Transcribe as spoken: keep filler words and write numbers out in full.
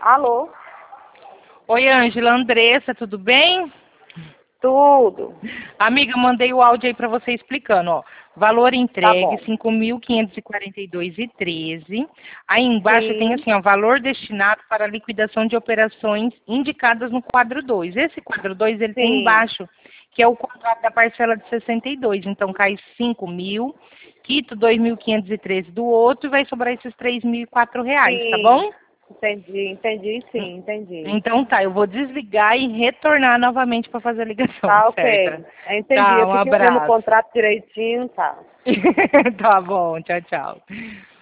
Alô? Oi, Ângela, Andressa, tudo bem? Tudo. Amiga, mandei o áudio aí para você explicando, ó. Valor Tá entregue, bom. cinco mil quinhentos e quarenta e dois reais e treze. Aí embaixo tem Sim. assim, ó, valor destinado para liquidação de operações indicadas no quadro dois. Esse quadro dois ele tem Sim. embaixo, que é o contrato da parcela de sessenta e dois. Então cai cinco mil, quito dois mil quinhentos e treze do outro e vai sobrar esses três mil e quatro reais, tá Sim. bom? Entendi, entendi sim, entendi. Então tá, eu vou desligar e retornar novamente para fazer a ligação, Tá certa? ok. Entendi. Tá, Eu um fiquei olhando o abraço. contrato direitinho, tá? Tá bom, tchau, tchau.